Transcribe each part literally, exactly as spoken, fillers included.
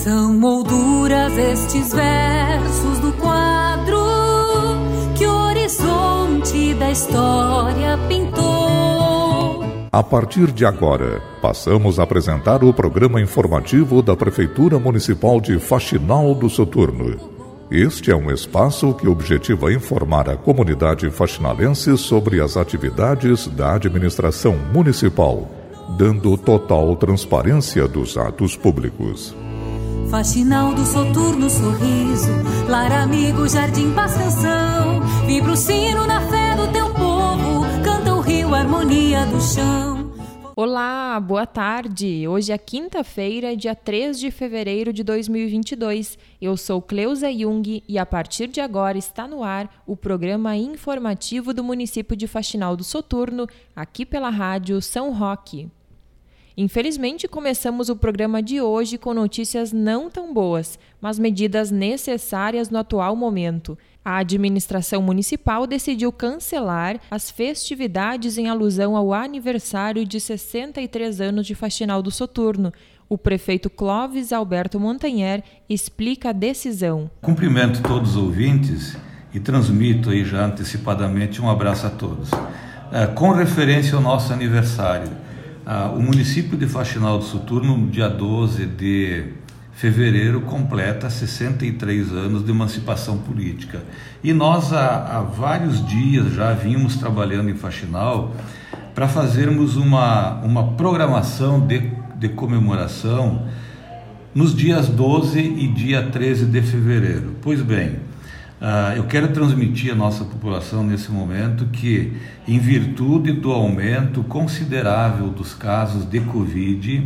São molduras estes versos do quadro que o horizonte da história pintou. A partir de agora, passamos a apresentar o programa informativo da Prefeitura Municipal de Faxinal do Soturno. Este é um espaço que objetiva informar a comunidade faxinalense sobre as atividades da administração municipal, dando total transparência dos atos públicos. Faxinal do Soturno, sorriso, lar amigo, jardim, paz, canção. Vibra o sino na fé do teu povo, canta o rio, harmonia do chão. Olá, boa tarde. Hoje é quinta-feira, dia três de fevereiro de dois mil e vinte e dois. Eu sou Cleusa Jung e a partir de agora está no ar o programa informativo do município de Faxinal do Soturno, aqui pela rádio São Roque. Infelizmente, começamos o programa de hoje com notícias não tão boas, mas medidas necessárias no atual momento. A administração municipal decidiu cancelar as festividades em alusão ao aniversário de sessenta e três anos de Faxinal do Soturno. O prefeito Clóvis Alberto Montanher explica a decisão. Cumprimento todos os ouvintes e transmito aí já antecipadamente um abraço a todos. É, com referência ao nosso aniversário, Uh, o município de Faxinal do Soturno, no dia doze de fevereiro, completa sessenta e três anos de emancipação política. E nós, há, há vários dias, já vínhamos trabalhando em Faxinal para fazermos uma, uma programação de, de comemoração nos dias doze e dia treze de fevereiro. Pois bem, Uh, eu quero transmitir à nossa população nesse momento que, em virtude do aumento considerável dos casos de Covid,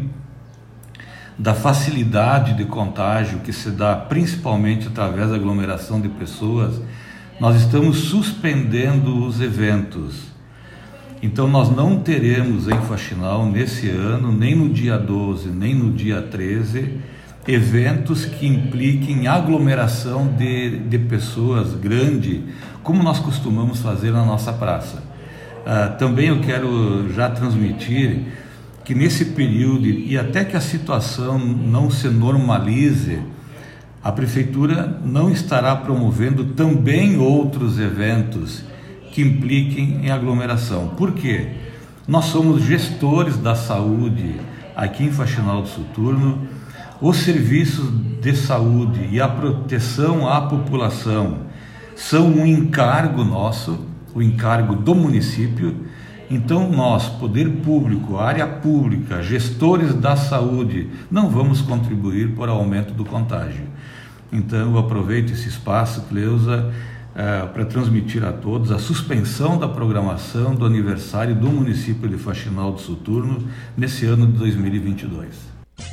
da facilidade de contágio que se dá principalmente através da aglomeração de pessoas, nós estamos suspendendo os eventos. Então nós não teremos em Faxinal nesse ano, nem no dia doze, nem no dia treze, eventos que impliquem aglomeração de, de pessoas grande, como nós costumamos fazer na nossa praça. Uh, também eu quero já transmitir que nesse período, e até que a situação não se normalize, a Prefeitura não estará promovendo também outros eventos que impliquem em aglomeração. Por quê? Nós somos gestores da saúde aqui em Faxinal do Soturno. Os serviços de saúde e a proteção à população são um encargo nosso, o encargo do município. Então nós, poder público, área pública, gestores da saúde, não vamos contribuir para o aumento do contágio. Então eu aproveito esse espaço, Cleusa, uh, para transmitir a todos a suspensão da programação do aniversário do município de Faxinal do Soturno nesse ano de dois mil e vinte e dois.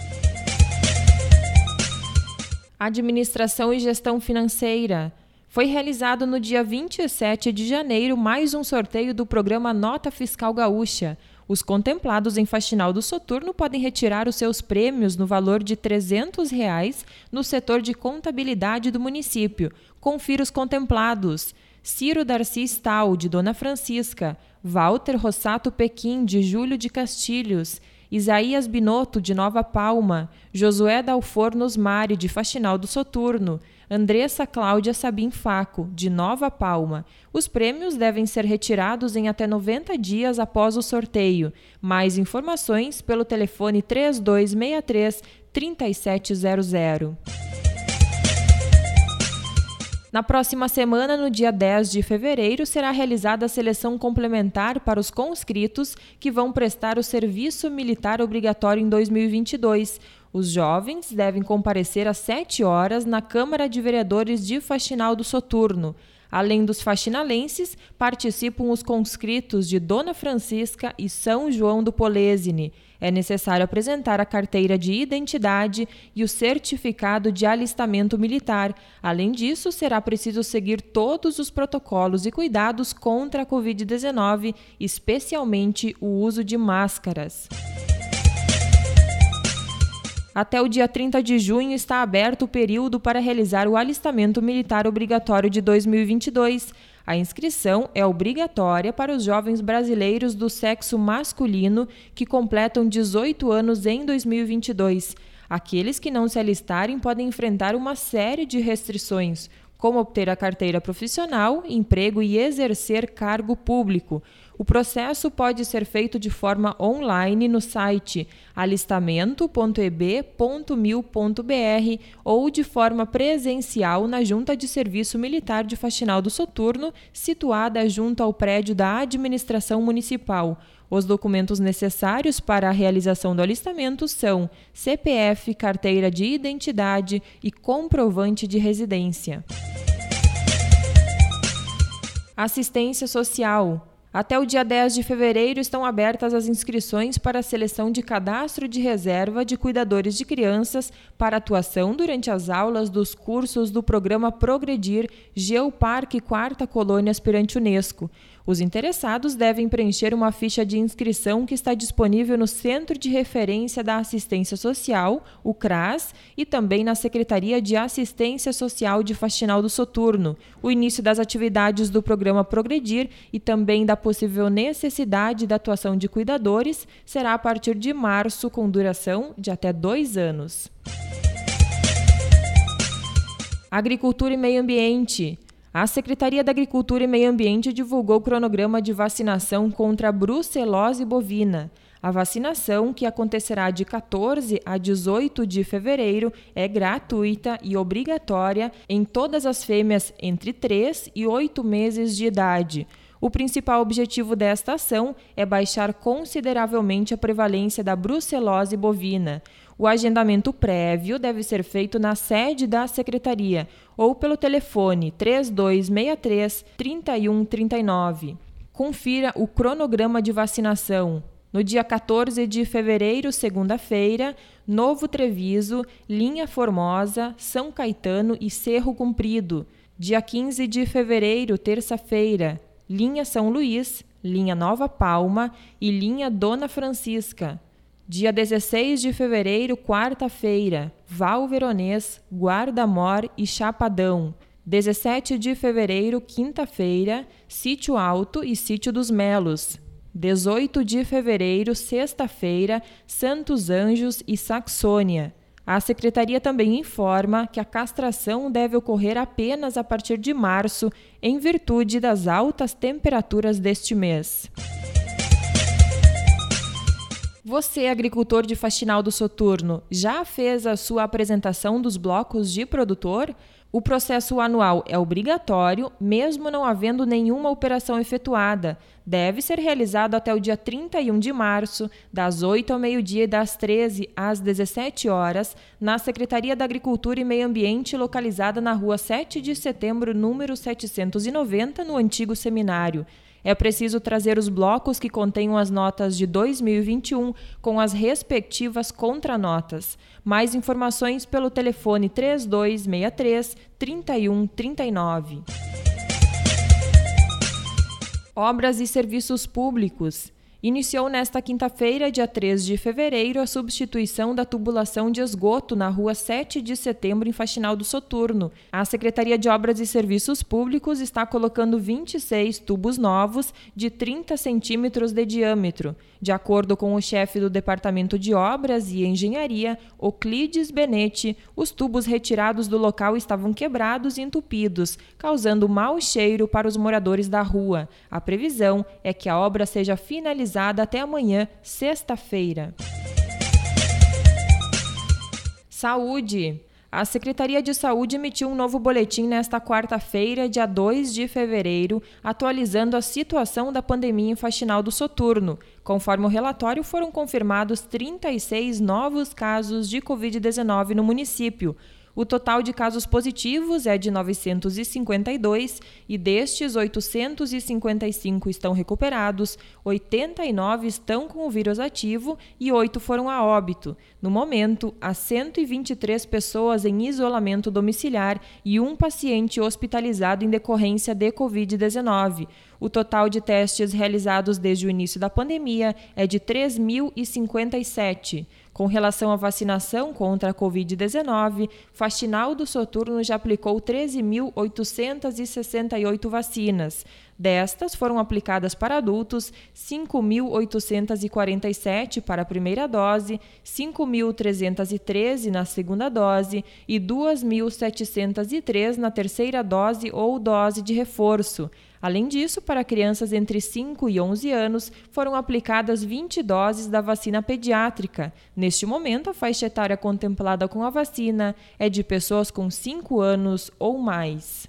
Administração e Gestão Financeira. Foi realizado no dia vinte e sete de janeiro mais um sorteio do programa Nota Fiscal Gaúcha. Os contemplados em Faxinal do Soturno podem retirar os seus prêmios no valor de trezentos reais no setor de contabilidade do município. Confira os contemplados: Ciro Darcy Stahl, de Dona Francisca; Walter Rossato Pequim, de Júlio de Castilhos; Isaías Binotto, de Nova Palma; Josué Dalfornos Mari, de Faxinal do Soturno; Andressa Cláudia Sabim Faco, de Nova Palma. Os prêmios devem ser retirados em até noventa dias após o sorteio. Mais informações pelo telefone três dois seis três, três sete zero zero. Na próxima semana, no dia dez de fevereiro, será realizada a seleção complementar para os conscritos que vão prestar o serviço militar obrigatório em dois mil e vinte e dois. Os jovens devem comparecer às sete horas na Câmara de Vereadores de Faxinal do Soturno. Além dos faxinalenses, participam os conscritos de Dona Francisca e São João do Polesine. É necessário apresentar a carteira de identidade e o certificado de alistamento militar. Além disso, será preciso seguir todos os protocolos e cuidados contra a covid dezenove, especialmente o uso de máscaras. Até o dia trinta de junho está aberto o período para realizar o alistamento militar obrigatório de dois mil e vinte e dois. A inscrição é obrigatória para os jovens brasileiros do sexo masculino que completam dezoito anos em dois mil e vinte e dois. Aqueles que não se alistarem podem enfrentar uma série de restrições, como obter a carteira profissional, emprego e exercer cargo público. O processo pode ser feito de forma online no site alistamento ponto e b ponto mil ponto b r ou de forma presencial na Junta de Serviço Militar de Faxinal do Soturno, situada junto ao prédio da Administração Municipal. Os documentos necessários para a realização do alistamento são C P F, carteira de identidade e comprovante de residência. Assistência social. Até o dia dez de fevereiro estão abertas as inscrições para a seleção de cadastro de reserva de cuidadores de crianças para atuação durante as aulas dos cursos do programa Progredir Geoparque Quarta Colônia Aspirante Unesco. Os interessados devem preencher uma ficha de inscrição que está disponível no Centro de Referência da Assistência Social, o CRAS, e também na Secretaria de Assistência Social de Faxinal do Soturno. O início das atividades do programa Progredir e também da possível necessidade da atuação de cuidadores será a partir de março, com duração de até dois anos. Agricultura e Meio Ambiente. A Secretaria da Agricultura e Meio Ambiente divulgou o cronograma de vacinação contra a brucelose bovina. A vacinação, que acontecerá de quatorze a dezoito de fevereiro, é gratuita e obrigatória em todas as fêmeas entre três e oito meses de idade. O principal objetivo desta ação é baixar consideravelmente a prevalência da brucelose bovina. O agendamento prévio deve ser feito na sede da Secretaria ou pelo telefone três dois seis três, três um três nove. Confira o cronograma de vacinação. No dia quatorze de fevereiro, segunda-feira, Novo Treviso, Linha Formosa, São Caetano e Cerro Comprido. Dia quinze de fevereiro, terça-feira, Linha São Luís, Linha Nova Palma e Linha Dona Francisca. Dia dezesseis de fevereiro, quarta-feira, Val Veronês, Guarda-Mor e Chapadão. dezessete de fevereiro, quinta-feira, Sítio Alto e Sítio dos Melos. dezoito de fevereiro, sexta-feira, Santos Anjos e Saxônia. A Secretaria também informa que a castração deve ocorrer apenas a partir de março, em virtude das altas temperaturas deste mês. Você, agricultor de Faxinal do Soturno, já fez a sua apresentação dos blocos de produtor? O processo anual é obrigatório, mesmo não havendo nenhuma operação efetuada. Deve ser realizado até o dia trinta e um de março, das oito ao meio-dia e das treze às dezessete horas, na Secretaria da Agricultura e Meio Ambiente, localizada na rua sete de setembro, número setecentos e noventa, no antigo seminário. É preciso trazer os blocos que contenham as notas de dois mil e vinte e um com as respectivas contranotas. Mais informações pelo telefone três dois seis três, três um três nove. Obras e serviços públicos. Iniciou nesta quinta-feira, dia três de fevereiro, a substituição da tubulação de esgoto na rua sete de setembro, em Faxinal do Soturno. A Secretaria de Obras e Serviços Públicos está colocando vinte e seis tubos novos de trinta centímetros de diâmetro. De acordo com o chefe do Departamento de Obras e Engenharia, Euclides Benetti, os tubos retirados do local estavam quebrados e entupidos, causando mau cheiro para os moradores da rua. A previsão é que a obra seja finalizada até amanhã, sexta-feira. Saúde. A Secretaria de Saúde emitiu um novo boletim nesta quarta-feira, dia dois de fevereiro, atualizando a situação da pandemia em Faxinal do Soturno. Conforme o relatório, foram confirmados trinta e seis novos casos de covid dezenove no município. O total de casos positivos é de novecentos e cinquenta e dois e destes, oitocentos e cinquenta e cinco estão recuperados, oitenta e nove estão com o vírus ativo e oito foram a óbito. No momento, há cento e vinte e três pessoas em isolamento domiciliar e um paciente hospitalizado em decorrência de covid dezenove. O total de testes realizados desde o início da pandemia é de três mil e cinquenta e sete. Com relação à vacinação contra a covid dezenove, Faxinal do Soturno já aplicou treze mil oitocentas e sessenta e oito vacinas. Destas, foram aplicadas para adultos cinco mil oitocentos e quarenta e sete para a primeira dose, cinco mil trezentos e treze na segunda dose e duas mil setecentos e três na terceira dose ou dose de reforço. Além disso, para crianças entre cinco e onze anos, foram aplicadas vinte doses da vacina pediátrica. Neste momento, a faixa etária contemplada com a vacina é de pessoas com cinco anos ou mais.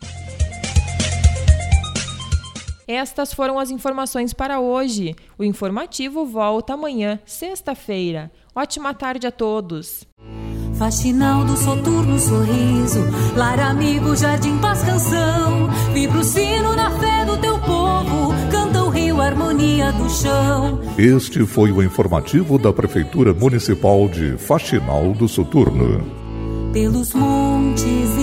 Estas foram as informações para hoje. O informativo volta amanhã, sexta-feira. Ótima tarde a todos. Faxinal do Soturno Sorriso, Lar Amigo, Jardim Paz Canção, vibra o sino na fé do teu povo, canta o rio, a harmonia do chão. Este foi o informativo da Prefeitura Municipal de Faxinal do Soturno. Pelos montes